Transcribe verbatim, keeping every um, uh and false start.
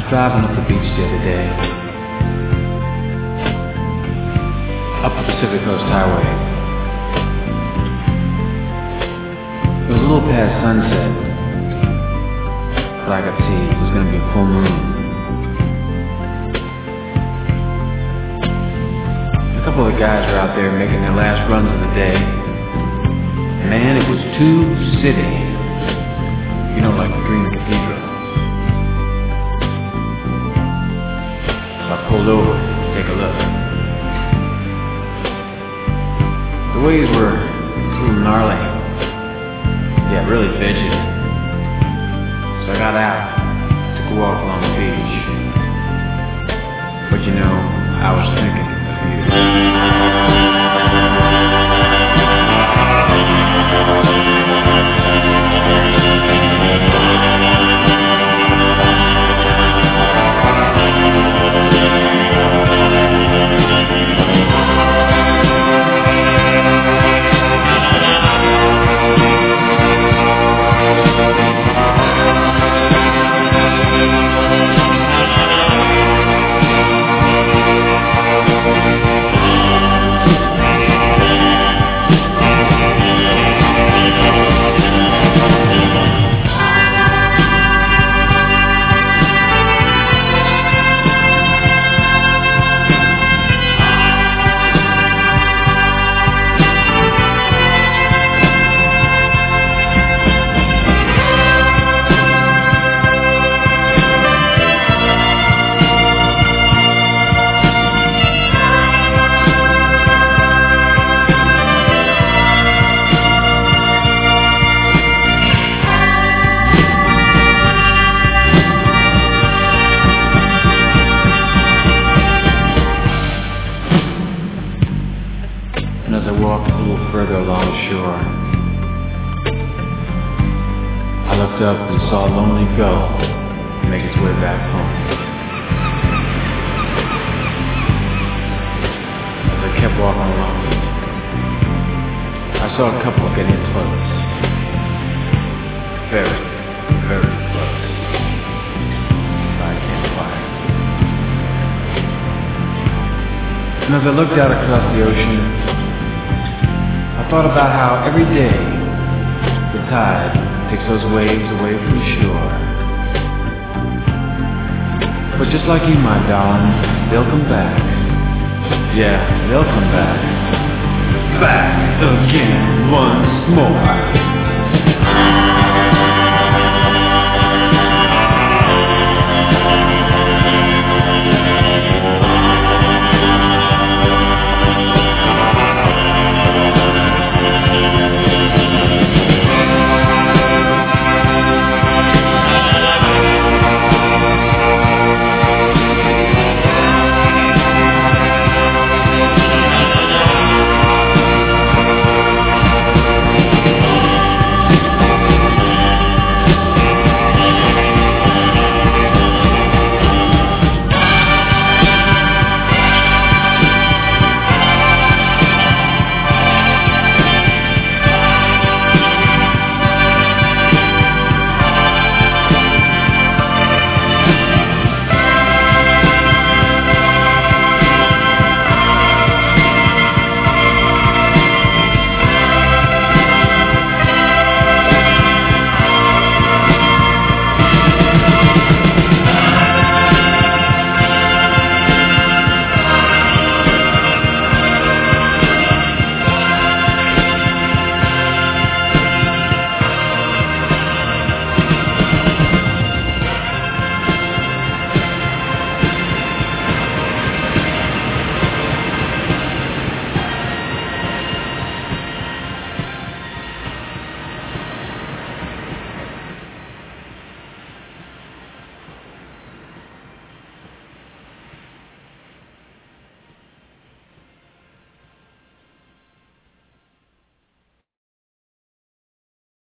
Driving up the beach the other day, up the Pacific Coast Highway. It was a little past sunset, but I could see it was going to be a full moon. A couple of the guys were out there making their last runs of the day. Man, it was Tube City. You know, like the Green Cathedral. I pulled over to take a look. The waves were a little gnarly. Yeah, really fidgety. So I got out, took a walk along the beach. But you know, I was thinking of you. Walked a little further along the shore. I looked up and saw a lonely gull make its way back home. As I kept walking along, I saw a couple getting close. Very, very close. By a campfire. And as I looked out across the ocean, I thought about how every day the tide takes those waves away from the shore. But just like you, my darling, they'll come back. Yeah, they'll come back. Back again once more.